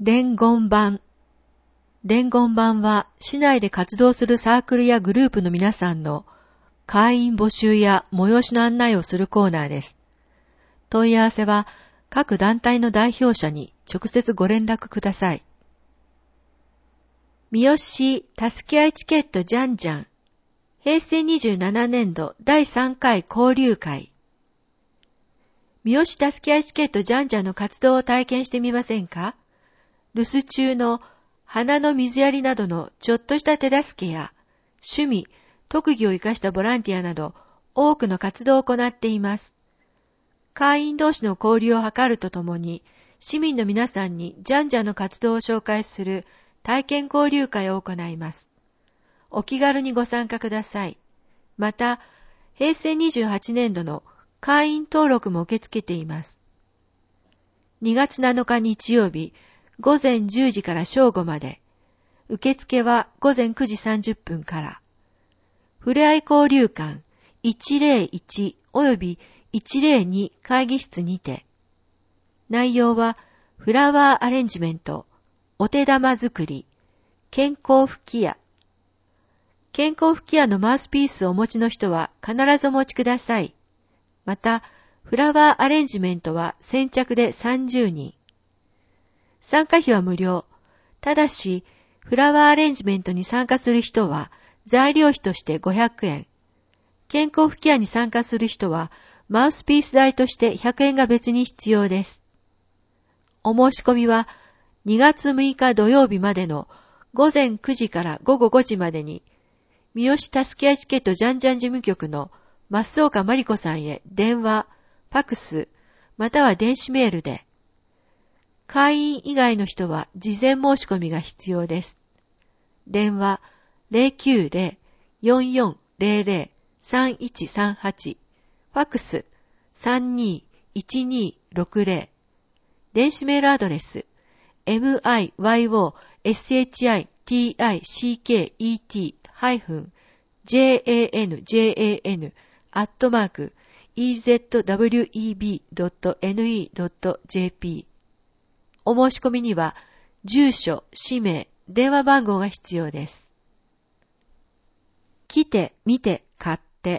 伝言板。伝言板は市内で活動するサークルやグループの皆さんの会員募集や催しの案内をするコーナーです。問い合わせは各団体の代表者に直接ご連絡ください。三好市助け合いチケットじゃんじゃん。平成27年度第3回交流会。三好助け合いチケットじゃんじゃんの活動を体験してみませんか？留守中の花の水やりなどのちょっとした手助けや趣味、特技を生かしたボランティアなど多くの活動を行っています。会員同士の交流を図るとともに市民の皆さんにじゃんじゃんの活動を紹介する体験交流会を行います。お気軽にご参加ください。また、平成28年度の会員登録も受け付けています。2月7日日曜日、午前10時から正午まで。受付は午前9時30分から。ふれあい交流館101および102会議室にて。内容はフラワーアレンジメント、お手玉作り、健康吹き矢。健康吹き矢のマウスピースをお持ちの人は必ずお持ちください。また、フラワーアレンジメントは先着で30人。参加費は無料。ただし、フラワーアレンジメントに参加する人は材料費として500円。健康吹き矢に参加する人はマウスピース代として100円が別に必要です。お申し込みは2月6日土曜日までの午前9時から午後5時までに、三好助け合いチケットじゃんじゃん事務局の増岡真理子さんへ電話、ファクス、または電子メールで。会員以外の人は事前申し込みが必要です。電話 090-4400-3138 ファクス 321260 電子メールアドレス myoshitiket-jan@ezweb.ne.jp お申し込みには、住所、氏名、電話番号が必要です。来て、見て、買って。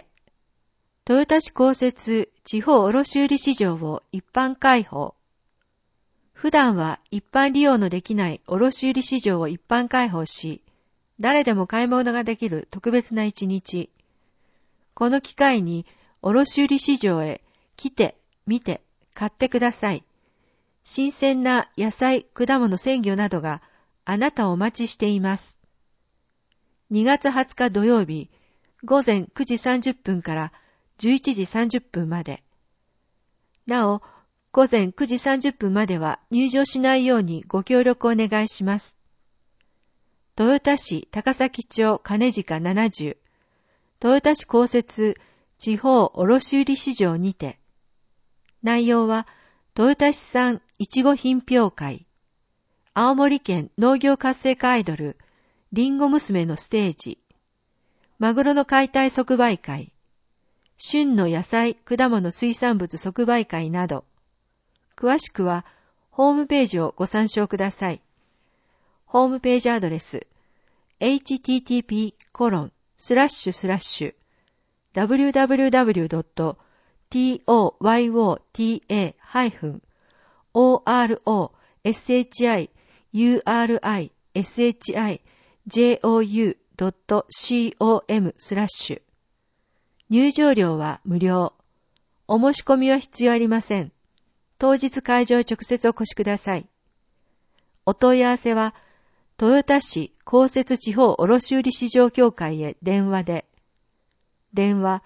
豊田市公設地方卸売市場を一般開放。普段は一般利用のできない卸売市場を一般開放し、誰でも買い物ができる特別な一日。この機会に卸売市場へ来て、見て、買ってください。新鮮な野菜、果物、鮮魚などがあなたをお待ちしています。2月20日土曜日、午前9時30分から11時30分まで。なお、午前9時30分までは入場しないようにご協力お願いします。豊田市高崎町金近70、豊田市公設地方卸売市場にて。内容は、豊田市産いちご品評会、青森県農業活性化アイドル、りんご娘のステージ、マグロの解体即売会、旬の野菜、果物、水産物即売会など、詳しくはホームページをご参照ください。ホームページアドレス、http://www.toyota-orishijou.com/ 入場料は無料。お申し込みは必要ありません。当日会場へ直接お越しください。お問い合わせは、豊田市公設地方卸売市場協会へ電話で。電話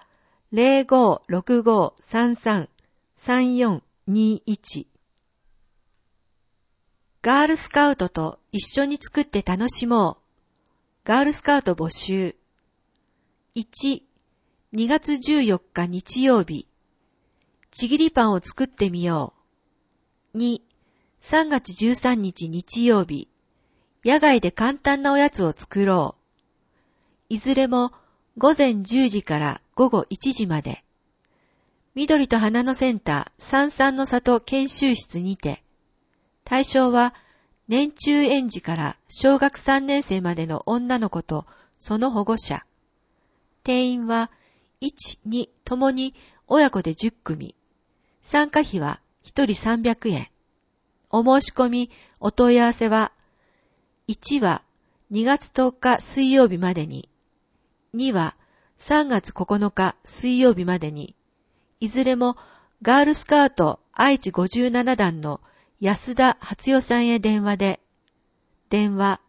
0565333421。ガールスカウトと一緒に作って楽しもう。ガールスカウト募集。1、2月14日日曜日。ちぎりパンを作ってみよう。2、3月13日日曜日。野外で簡単なおやつを作ろう。いずれも午前10時から午後1時まで。緑と花のセンター、三々の里研修室にて。対象は年中園児から小学3年生までの女の子とその保護者。定員は1、2ともに親子で10組。参加費は1人300円。お申し込み、お問い合わせは、1は2月10日水曜日までに、2は3月9日水曜日までに、いずれもガールスカウト愛知57団の安田初代さんへ電話で、電話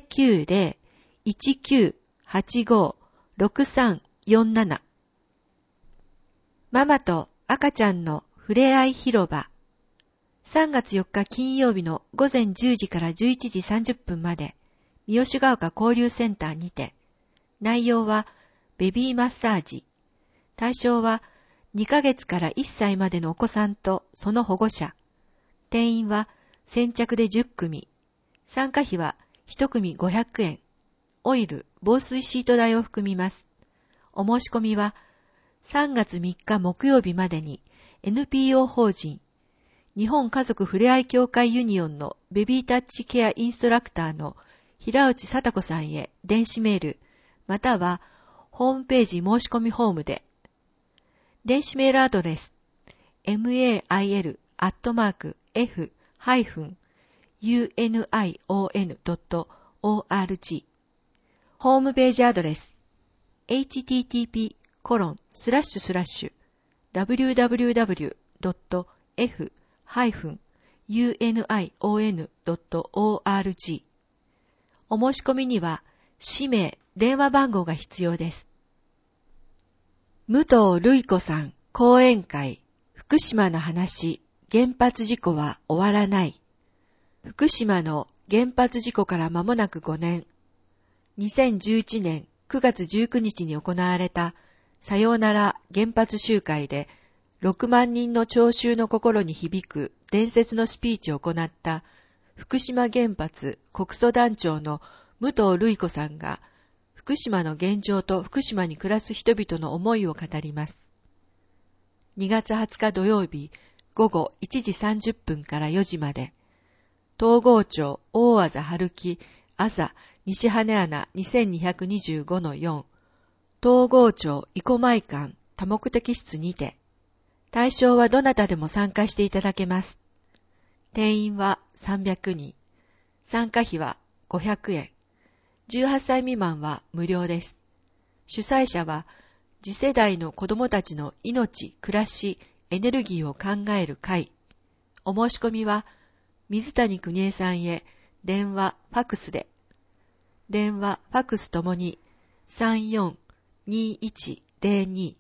090-1985-6347。ママと赤ちゃんのふれあい広場。3月4日金曜日の午前10時から11時30分まで、三好ヶ丘交流センターにて、内容はベビーマッサージ。対象は2ヶ月から1歳までのお子さんとその保護者。定員は先着で10組。参加費は1組500円。オイル、防水シート代を含みます。お申し込みは3月3日木曜日までに NPO 法人日本家族ふれあい協会ユニオンのベビータッチケアインストラクターの平内聡子さんへ電子メール、またはホームページ申し込みフォームで。電子メールアドレス mail@f-union.org ホームページアドレス http://www.f-union.org お申し込みには氏名、電話番号が必要です。武藤瑠衣子さん講演会福島の話原発事故は終わらない。福島の原発事故から間もなく5年。2011年9月19日に行われたさようなら原発集会で6万人の聴衆の心に響く伝説のスピーチを行った福島原発告訴団長の武藤瑠衣子さんが福島の現状と福島に暮らす人々の思いを語ります。2月20日土曜日午後1時30分から4時まで、東郷町大字春木朝西羽穴 2225-4 東郷町生駒館多目的室にて、対象はどなたでも参加していただけます。定員は300人。参加費は500円。18歳未満は無料です。主催者は次世代の子どもたちの命、暮らし、エネルギーを考える会。お申し込みは水谷邦江さんへ電話、ファクスで。電話、ファクスともに 34-2102